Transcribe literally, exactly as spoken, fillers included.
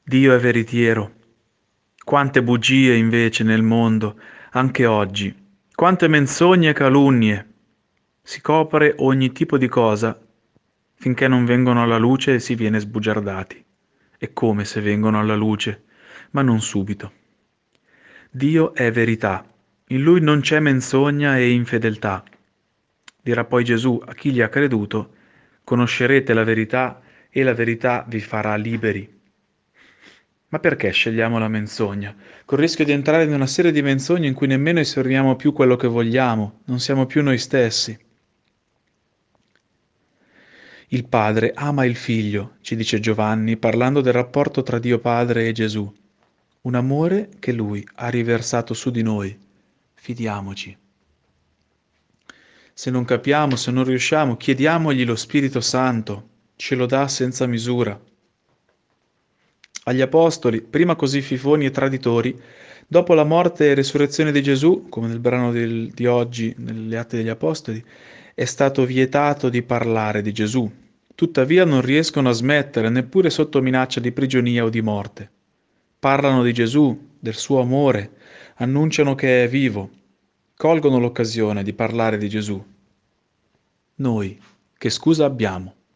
Dio è veritiero. Quante bugie invece nel mondo, anche oggi. Quante menzogne e calunnie. Si copre ogni tipo di cosa finché non vengono alla luce e si viene sbugiardati. E come se vengono alla luce, ma non subito. Dio è verità. In Lui non c'è menzogna e infedeltà. Dirà poi Gesù a chi gli ha creduto: conoscerete la verità e la verità vi farà liberi. Ma perché scegliamo la menzogna? Col rischio di entrare in una serie di menzogne in cui nemmeno esprimiamo più quello che vogliamo, non siamo più noi stessi. Il Padre ama il Figlio, ci dice Giovanni, parlando del rapporto tra Dio Padre e Gesù. Un amore che Lui ha riversato su di noi. Fidiamoci. Se non capiamo, se non riusciamo, chiediamogli lo Spirito Santo. Ce lo dà senza misura. Agli apostoli, prima così fifoni e traditori, dopo la morte e resurrezione di Gesù, come nel brano del- di oggi, nelle Atti degli Apostoli, è stato vietato di parlare di Gesù. Tuttavia non riescono a smettere, neppure sotto minaccia di prigionia o di morte. Parlano di Gesù, del suo amore, annunciano che è vivo, colgono l'occasione di parlare di Gesù. Noi, che scusa abbiamo?